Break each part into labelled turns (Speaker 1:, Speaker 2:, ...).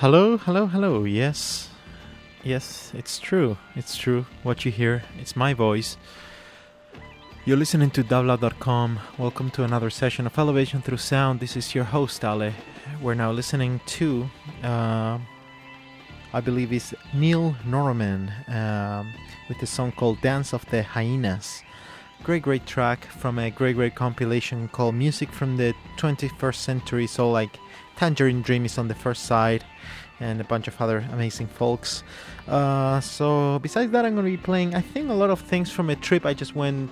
Speaker 1: Hello, hello, hello. Yes, yes, it's true. It's true. What you hear, it's my voice. You're listening to Dabla.com. Welcome to another session of Elevation Through Sound. This is your host, Ale. We're now listening to, I believe it's Neil Norman with a song called Dance of the Hyenas. Great track from a great compilation called Music from the 21st Century. So like Tangerine Dream is on the first side and a bunch of other amazing folks. So besides that, I'm going to be playing, I think, a lot of things from a trip I just went.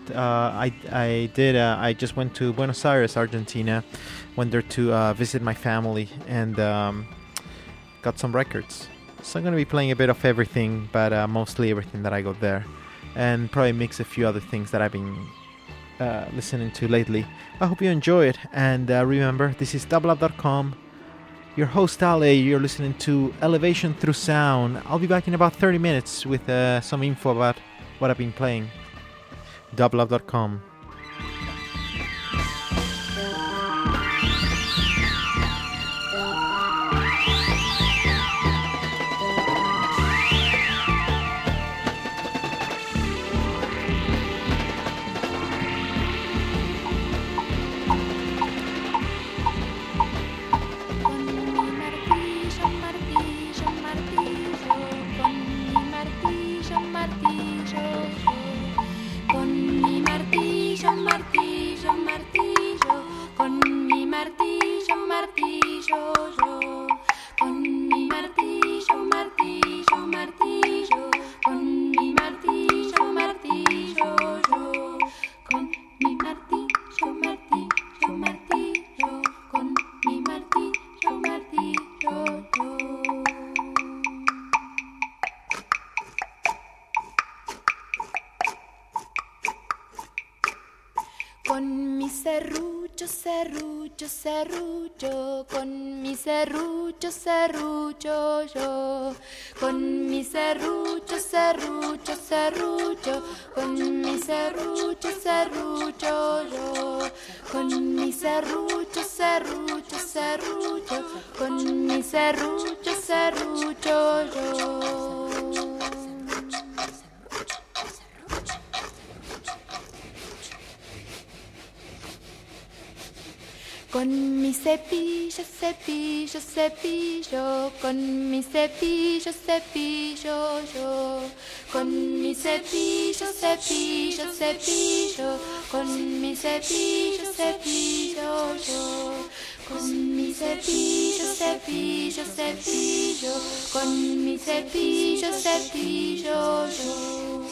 Speaker 1: I just went to Buenos Aires, Argentina. Went there to visit my family and got some records. So I'm going to be playing a bit of everything, but mostly everything that I got there. And probably mix a few other things that I've been listening to lately. I hope you enjoy it. And remember, this is Dublab.com. Your host, Ale. You're listening to Elevation Through Sound. I'll be back in about 30 minutes with some info about what I've been playing. Dublab.com.
Speaker 2: Serrucho, con mi serrucho, serrucho yo, con mi serrucho, serrucho, serrucho, con mi serrucho, serrucho yo, con mi serrucho, serrucho, serrucho, con mi serrucho, serrucho yo. Con mi cepillo, cepillo, cepillo, con mi cepillo, cepillo yo, con mi cepillo, cepillo, cepillo, con mi cepillo, cepillo yo, con mi cepillo, cepillo, cepillo, con mi cepillo, cepillo yo.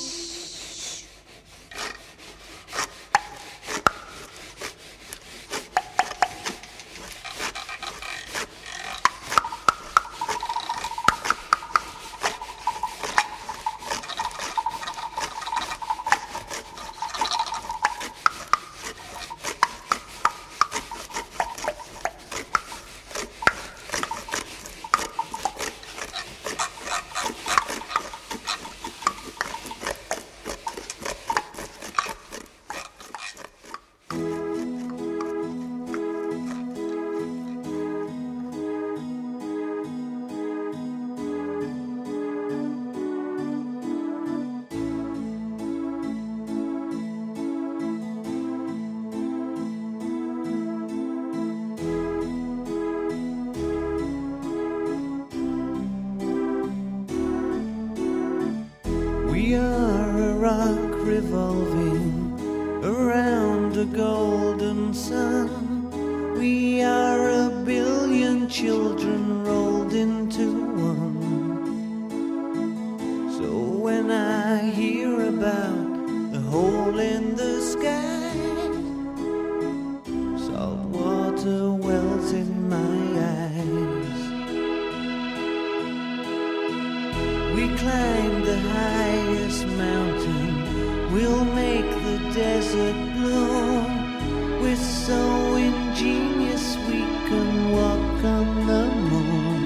Speaker 3: We are a rock revolving around a golden sun. We are a billion children rolled into one. So when I hear about a hole in the sky, salt water wells in my eyes. We climb the highest mountain, we'll make the desert bloom. We're so ingenious we can walk on the moon.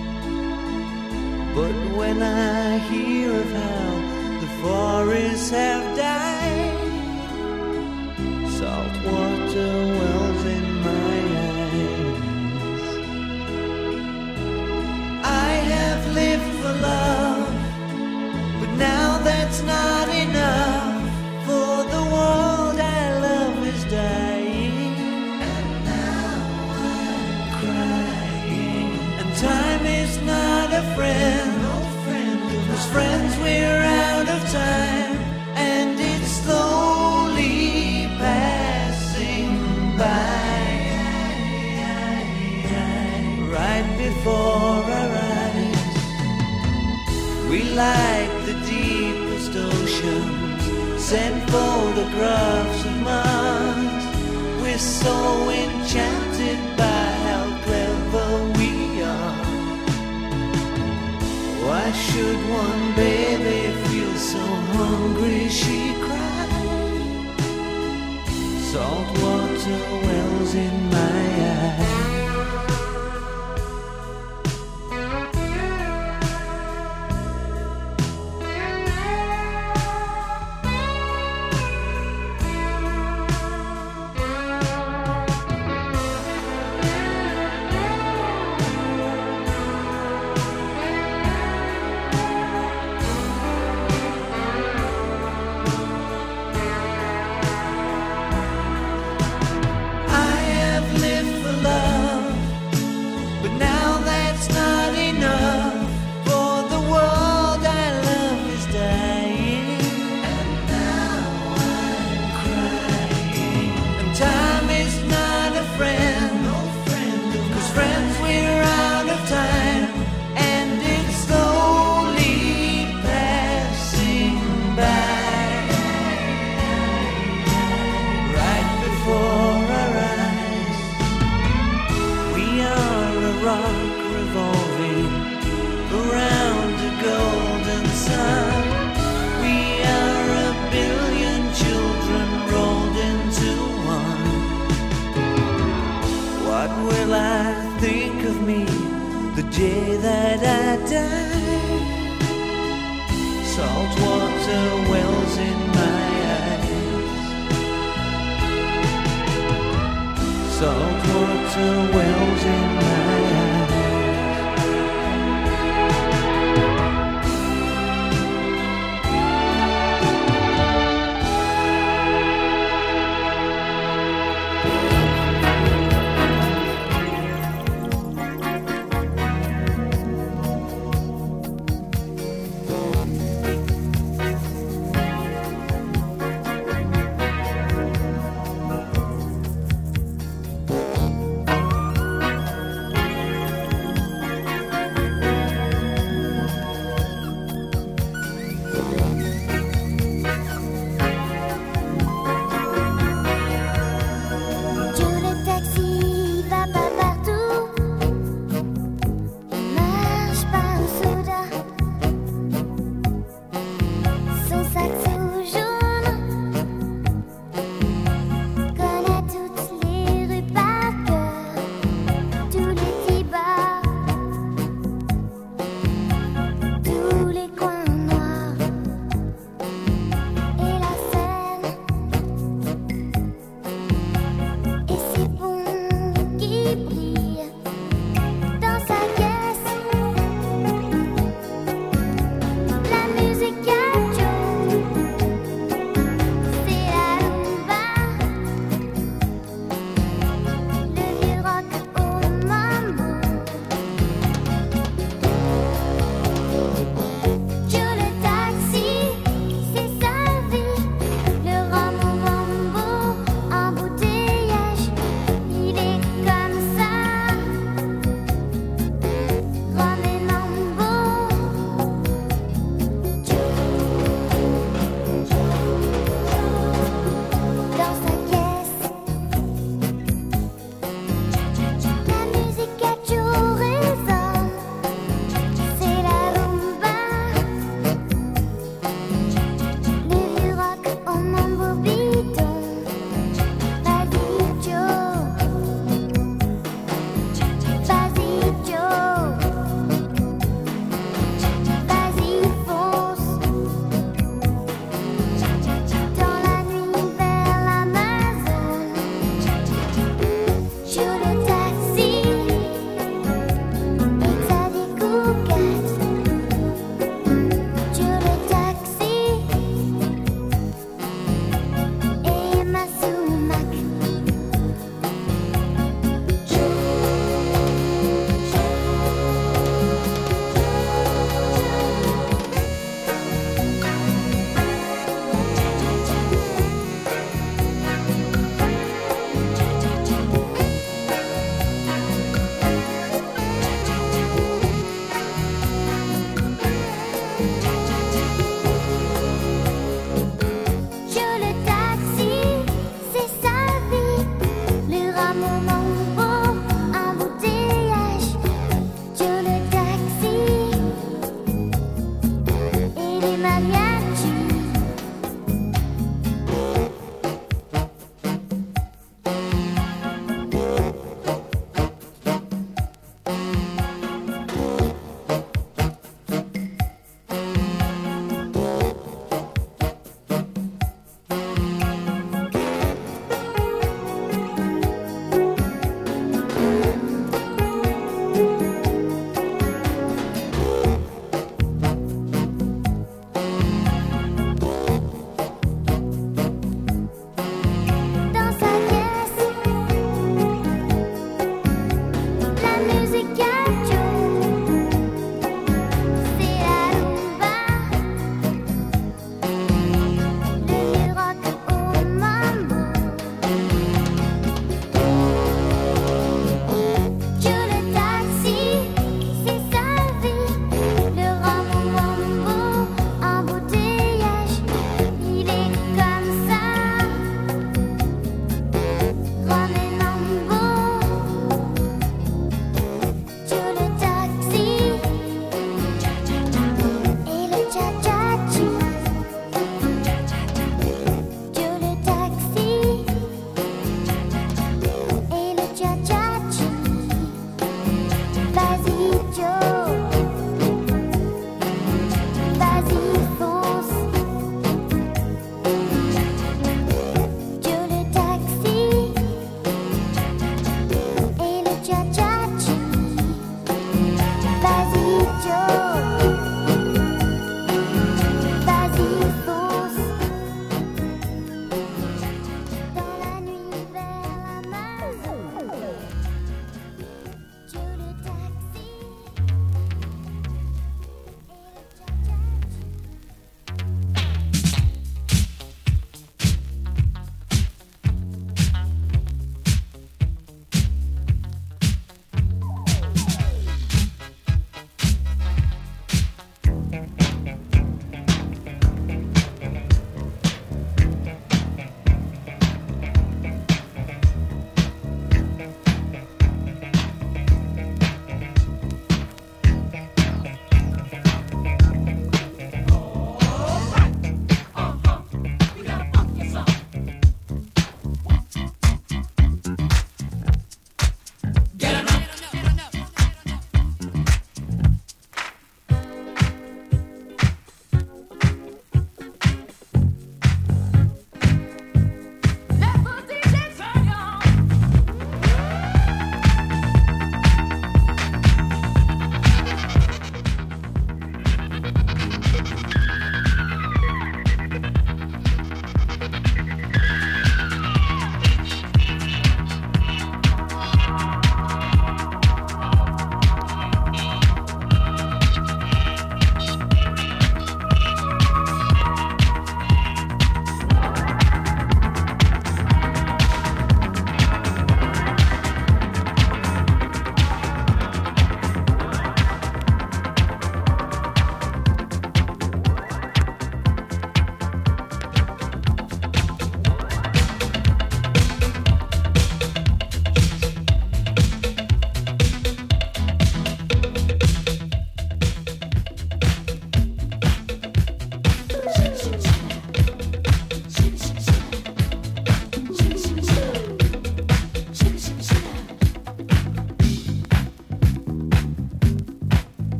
Speaker 3: But when I hear of how the forests have died, salt water wells in my eyes. friends, we're out of time, and it's slowly passing by, right before our eyes. We like the deepest oceans, send photographs of Mars. We're so enchanted by how clever we are. Why should one baby feel so hungry, she cried? Salt water wells in my eyes.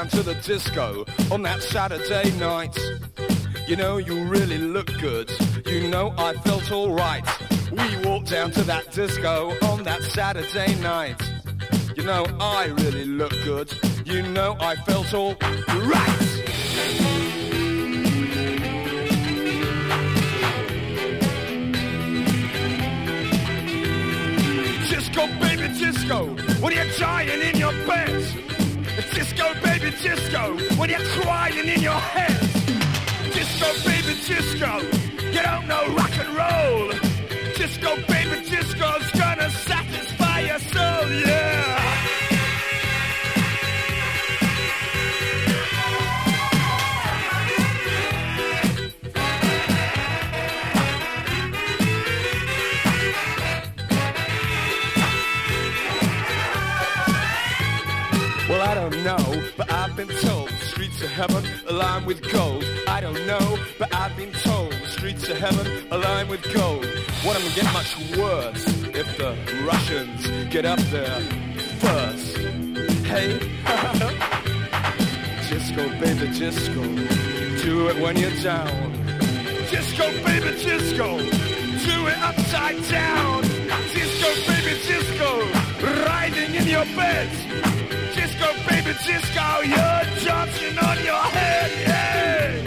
Speaker 4: down to the disco on that Saturday night. You know, you really look good. You know, I felt alright. We walked down to that disco on that Saturday night. You know, I really look good. You know, I felt alright. Disco, baby, disco, when you're dying in your bed. Disco, baby, disco, when you're crying in your head. Disco, baby, disco, you don't know rock and roll. Disco, baby, disco's gonna satisfy your soul, yeah. Well, I don't know, but I've been told the streets of heaven are lined with gold. I don't know, but I've been told the streets of heaven are lined with gold. Won't even get much worse if the Russians get up there first. Hey, disco, baby, disco, do it when you're down. Disco, baby, disco, do it upside down. Disco, baby, disco, riding in your bed. Disco, baby, disco, you're dancing on your head, yeah!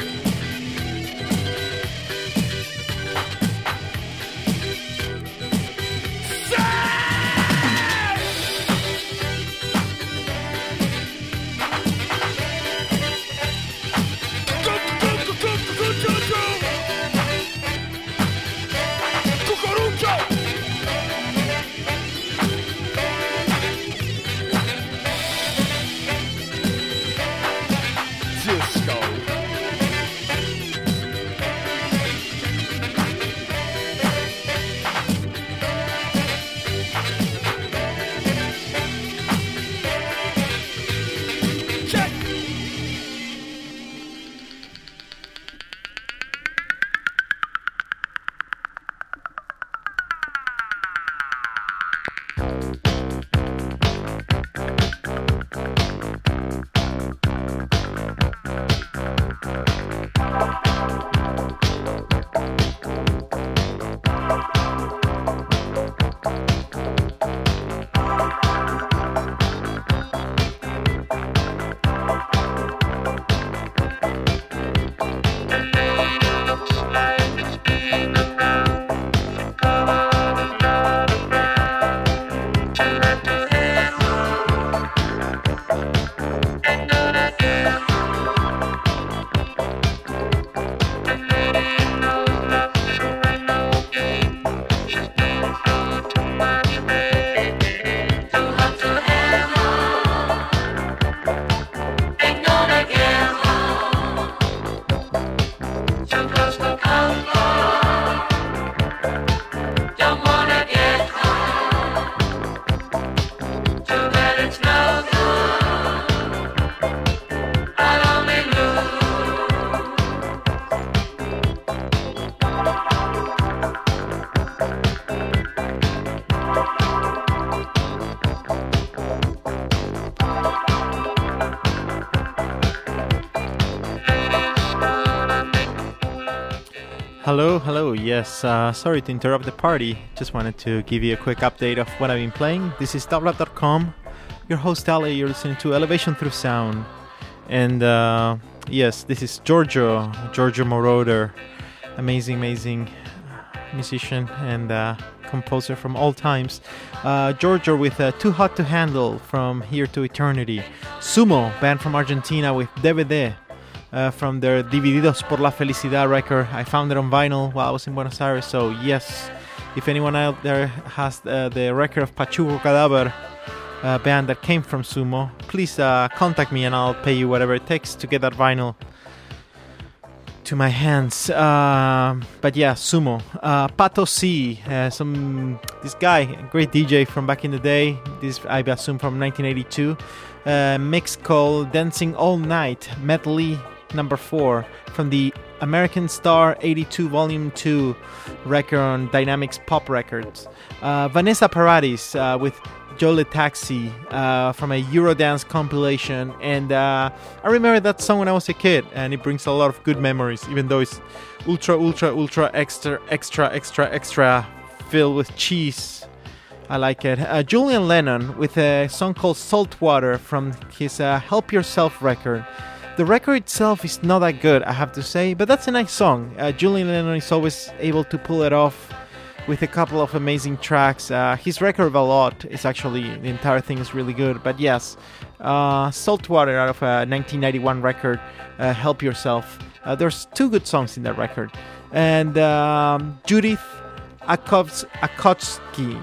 Speaker 1: Hello, yes, sorry to interrupt the party. Just wanted to give you a quick update of what I've been playing. This is Dubplab.com, your host Ali, you're listening to Elevation Through Sound. And yes, this is Giorgio Moroder, amazing musician and composer from all times. Giorgio with Too Hot to Handle, From Here to Eternity. Sumo, band from Argentina, with DVD. From their Divididos por la Felicidad record. I found it on vinyl while I was in Buenos Aires, so yes, if anyone out there has the record of Pachuco Cadáver, band that came from Sumo, please contact me and I'll pay you whatever it takes to get that vinyl to my hands. But yeah, Sumo. Pato C, this guy, great DJ from back in the day, this I assume from 1982, mix called Dancing All Night, medley number 4, from the American Star 82 Volume 2 record on Dynamics Pop Records. Vanessa Paradis with Jole Taxi from a Eurodance compilation. And I remember that song when I was a kid, and it brings a lot of good memories, even though it's ultra extra filled with cheese. I like it. Julian Lennon with a song called Saltwater from his Help Yourself record. The record itself is not that good, I have to say, but that's a nice song. Julian Lennon is always able to pull it off with a couple of amazing tracks. His record of a lot is actually, the entire thing is really good. But yes, Saltwater out of a 1991 record, Help Yourself. There's 2 good songs in that record. And Judith Akotski,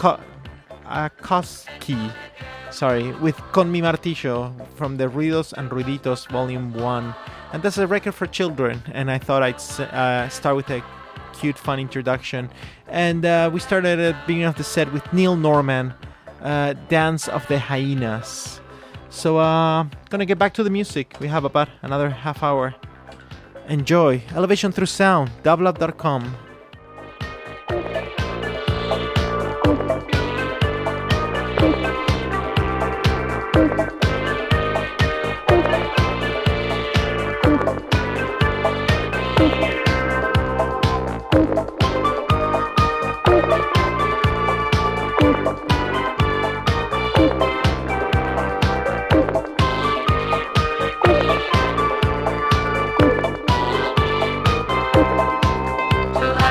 Speaker 1: with Con Mi Martillo from the Ruidos and Ruiditos Volume 1. And that's a record for children, and I thought I'd start with a cute, fun introduction. And we started at the beginning of the set with Neil Norman, Dance of the Hyenas. So, gonna get back to the music. We have about another half hour. Enjoy. Elevation Through Sound, dublab.com.
Speaker 2: To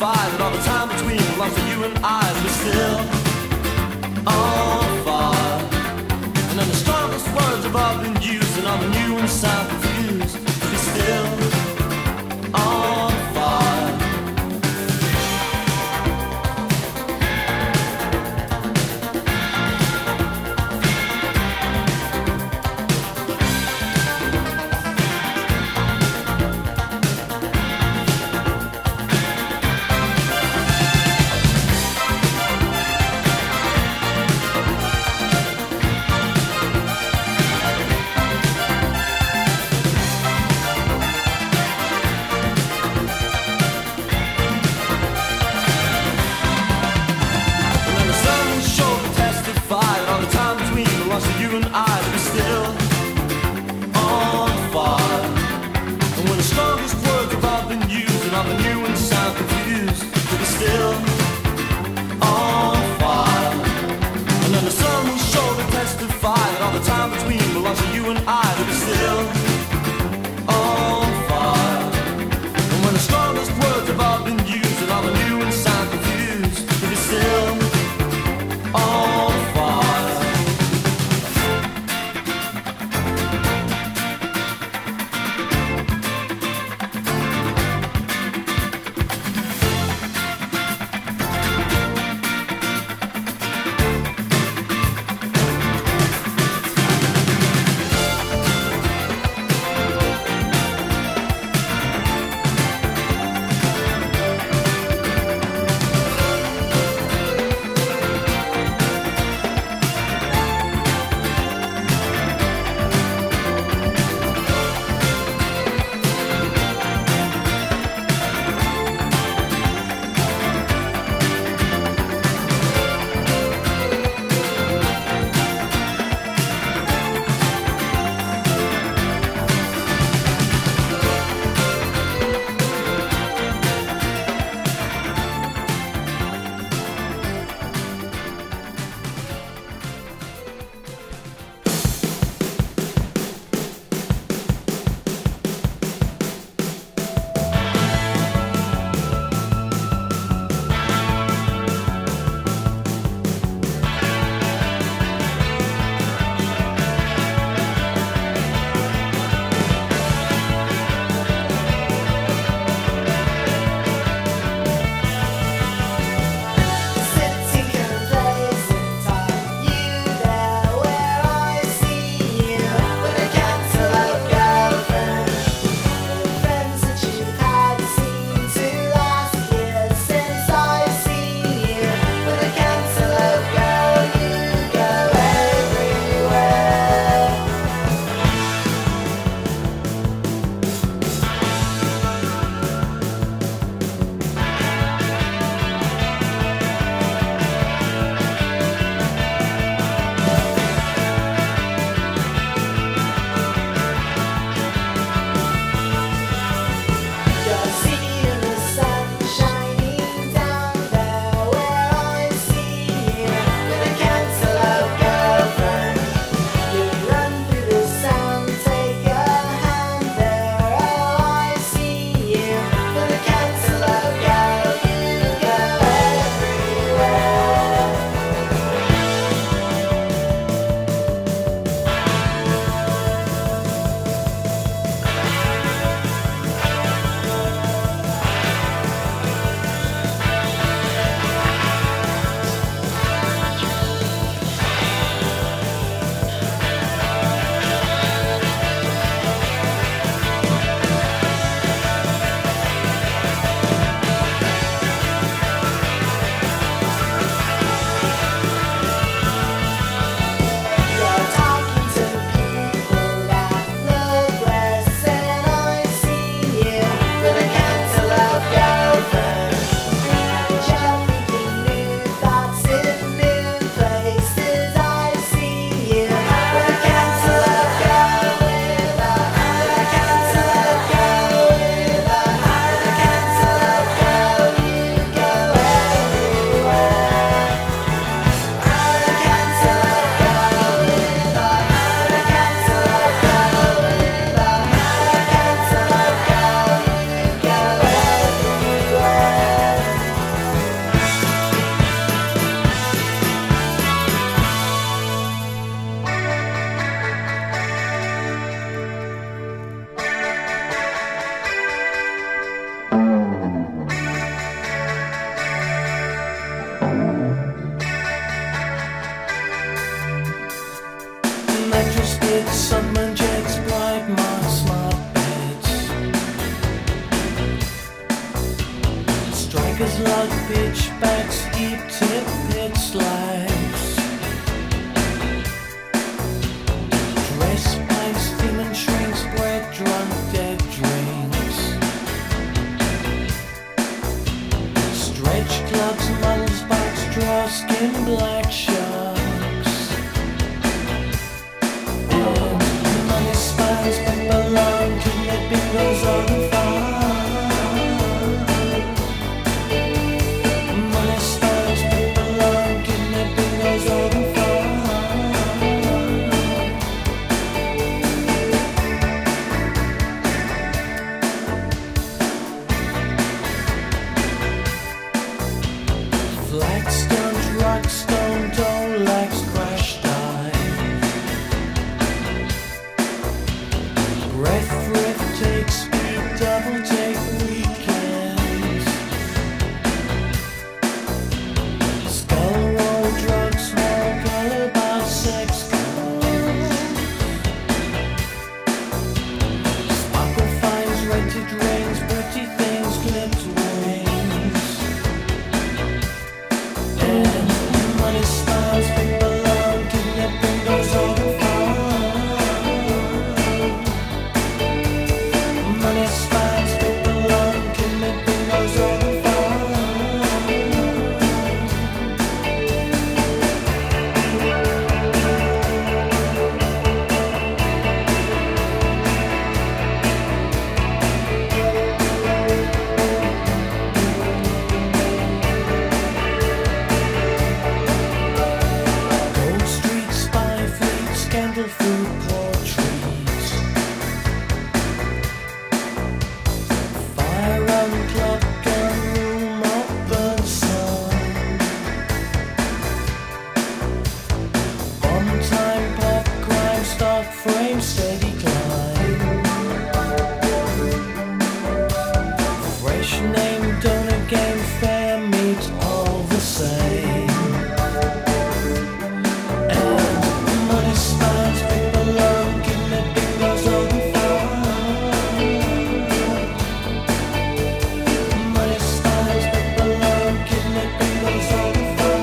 Speaker 3: fight, and all the time between belongs to you and I. We're still on fire. And then the strongest words have all been used, and all the new ones sound confused. We're still on fire. Eyes like pitchbacks, deep tip pitch slabs. Dress pints, demon shrinks, bread drunk, dead drinks. Stretch clubs, models, bikes, draw skin, black sharks. And money spies, people on kidnapping goes on fire. Money spies, people on kidnapping goes on Flagstone, drugstone, Dolax, crash dive. Breath riff, take speed, double take weekends. Skull roll, drugs roll, color bar, sex calls. Sparkle finds, rented rings, pretty things, clipped wings. And money styles, people on kidnapping goes over far. Money styles, people on kidnapping goes over far. Gold Street, spy fleet, scandal food portraits. Fire on club, gun room, up burn sun. On time, pop, crime, stock, frame, steady climb. Fresh name, donor game, fair meat, all the same. And money spies, people on kidnapping goes over far. Money spies, people on kidnapping goes over far.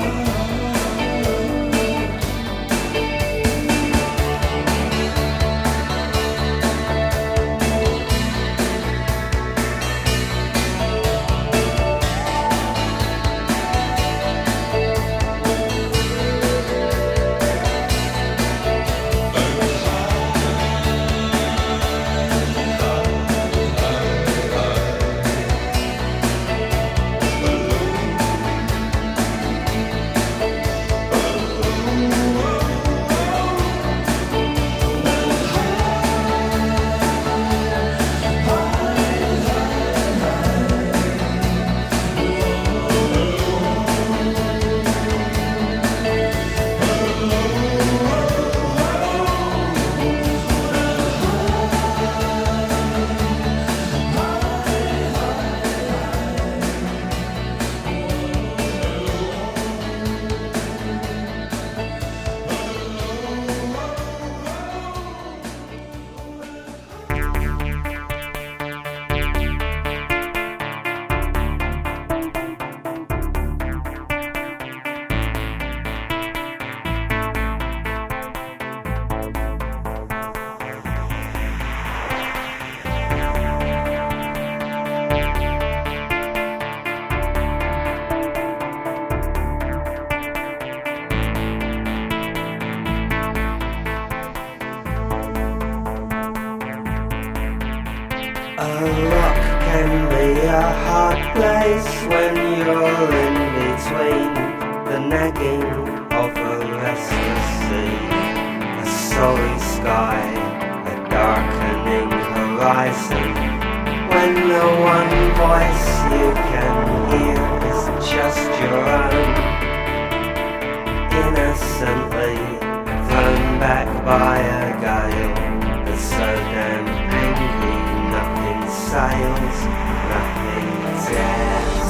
Speaker 5: A rock can be a hard place when you're in between the nagging of a restless sea, a sorry sky, a darkening horizon, when the one voice you can hear is just your own, innocently thrown back by a gale that's so damn angry. Nothing sails, nothing dares.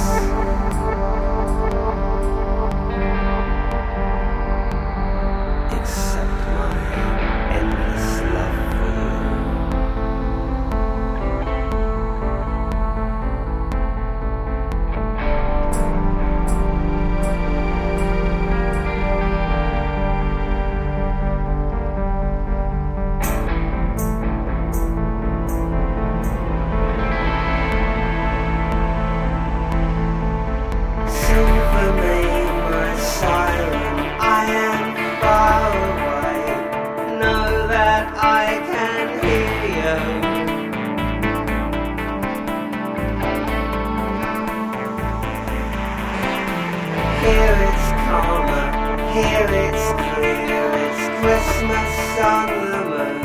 Speaker 5: Except my endless love for you. Here it's clear, it's Christmas on the moon.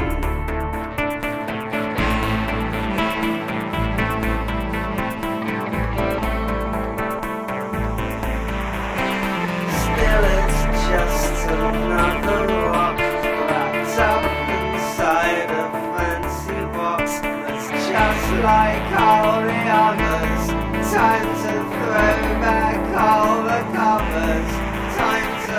Speaker 5: Still it's just another rock wrapped up inside a fancy box that's just like all the others. Time to throw back all the covers. Time to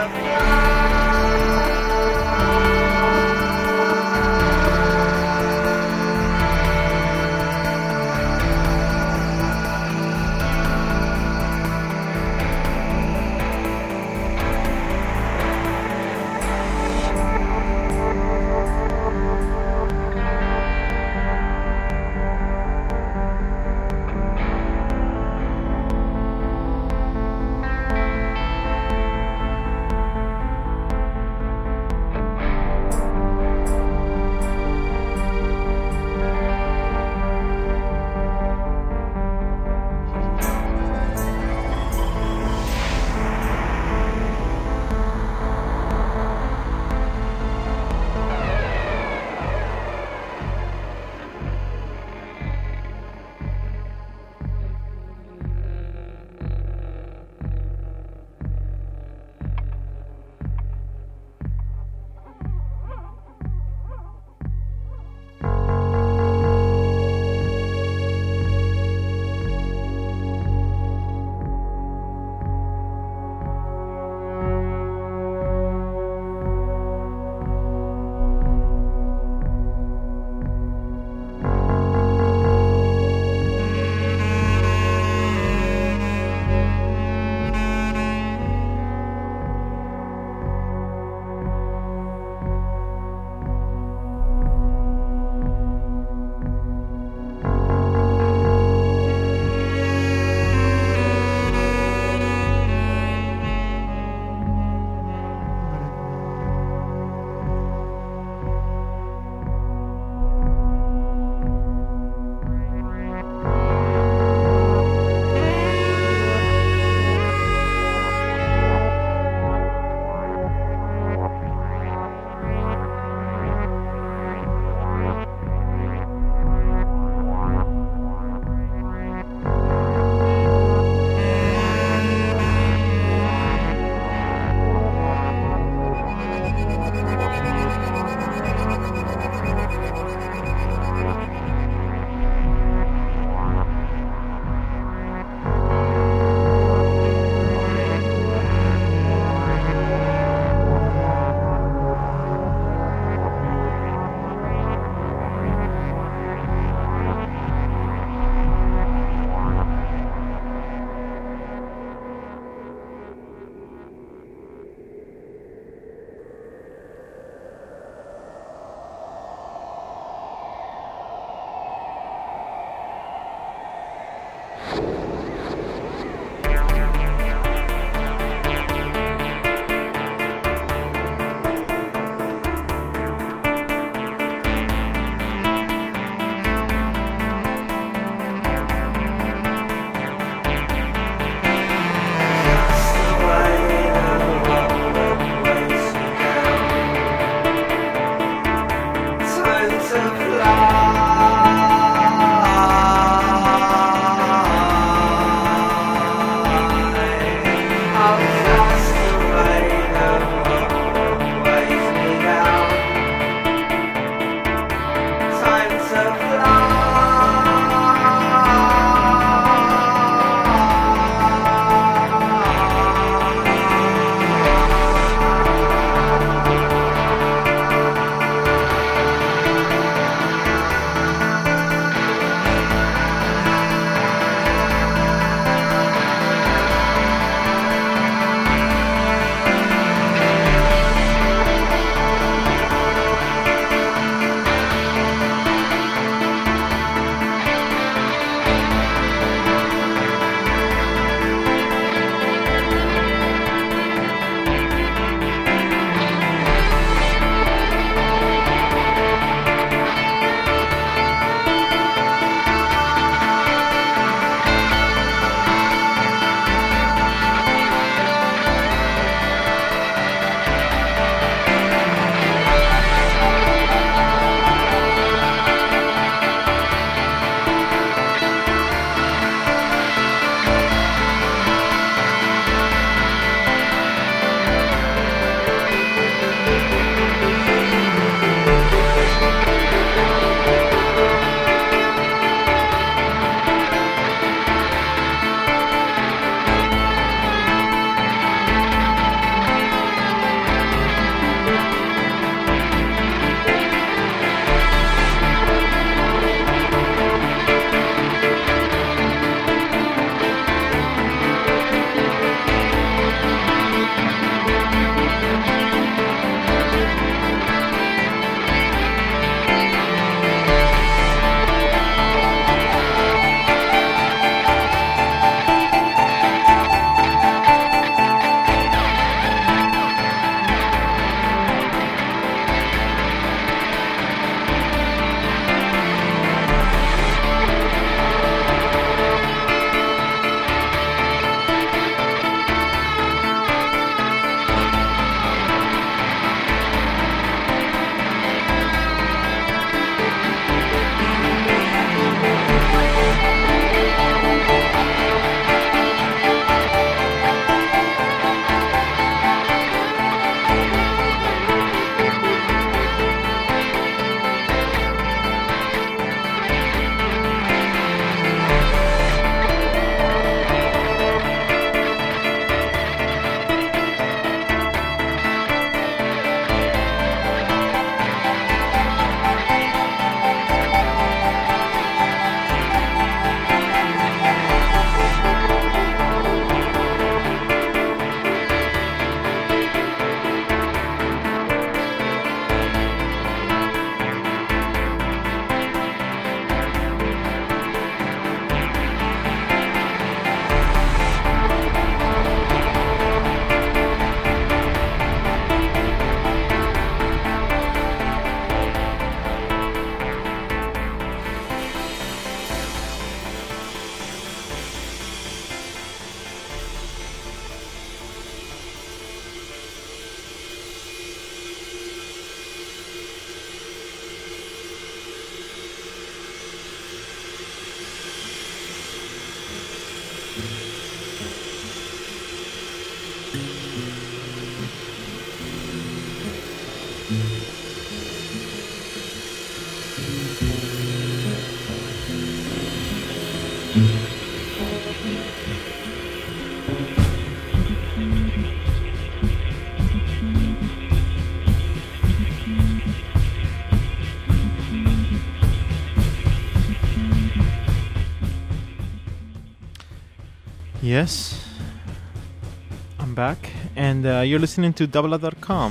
Speaker 1: Yes, I'm back, and you're listening to Doubleup.com.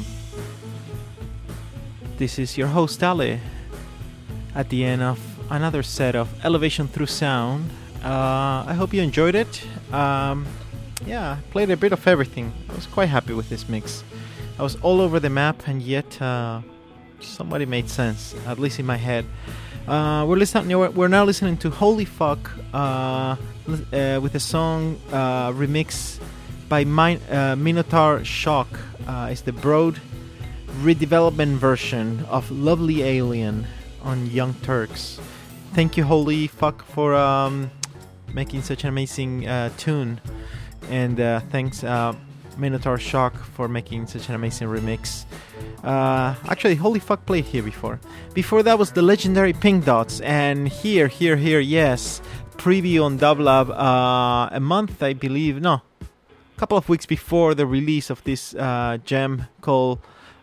Speaker 1: This is your host Ali, at the end of another set of Elevation Through Sound. I hope you enjoyed it. I played a bit of everything. I was quite happy with this mix. I was all over the map, and yet somebody made sense, at least in my head. We're now listening to Holy Fuck with a song remix by Minotaur Shock. It's the broad redevelopment version of Lovely Alien on Young Turks. Thank you, Holy Fuck, for making such an amazing tune, and thanks Minotaur Shock for making such an amazing remix. Actually, Holy Fuck played here before. Before that was the legendary Pink Dots, and here, yes, preview on Doubleup a month, I believe, no, a couple of weeks before the release of this gem called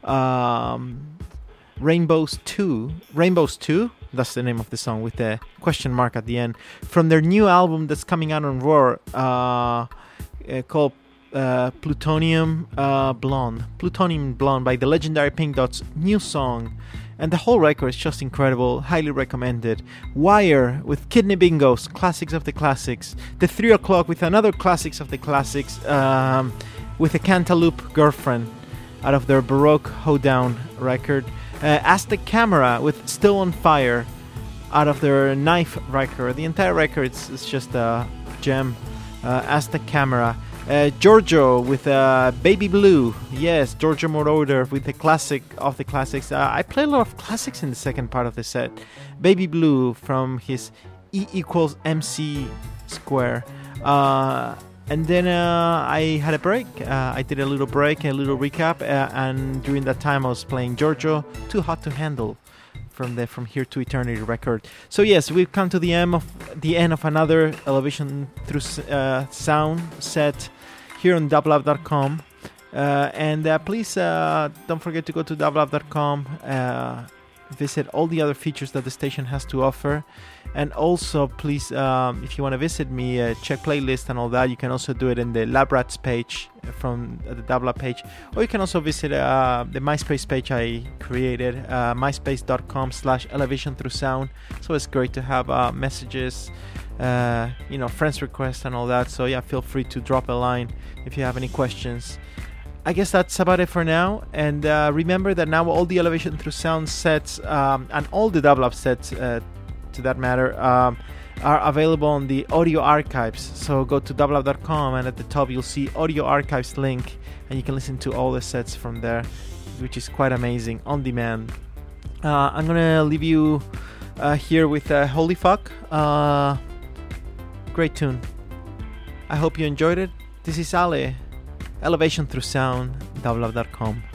Speaker 1: Rainbows 2, that's the name of the song with the question mark at the end, from their new album that's coming out on Roar, called Plutonium Blonde by the legendary Pink Dots, new song, and the whole record is just incredible, highly recommended. Wire with Kidney Bingos, classics of the classics. The 3 o'clock with another classics of the classics, with a Cantaloupe Girlfriend out of their Baroque Hoedown record. Aztec Camera with Still on Fire out of their Knife record. The entire record is just a gem. Aztec Camera. Giorgio with Baby Blue. Yes, Giorgio Moroder with the classic of the classics. I play a lot of classics in the second part of the set. Baby Blue from his E equals MC square. And then I had a break. I did a little break, a little recap, and during that time I was playing Giorgio, Too Hot to Handle, from Here to Eternity record. So yes, we've come to the end of another Elevation Through Sound set here on Doubleup.com. And please don't forget to go to Doubleup.com, visit all the other features that the station has to offer. And also, please, if you want to visit me, check playlist and all that, you can also do it in the Lab Rats page from the Doubleup page. Or you can also visit the MySpace page I created, myspace.com/Elevation Through Sound. So it's great to have messages, friends requests and all that. So yeah, feel free to drop a line if you have any questions. I guess that's about it for now. And remember that now all the Elevation Through Sound sets and all the Doubleup sets, to that matter, are available on the audio archives. So go to Doubleup.com, and at the top you'll see audio archives link, and you can listen to all the sets from there, which is quite amazing, on demand. I'm gonna leave you here with Holy Fuck. Great tune. I hope you enjoyed it. This is Ale, Elevation Through Sound, Doubleup.com.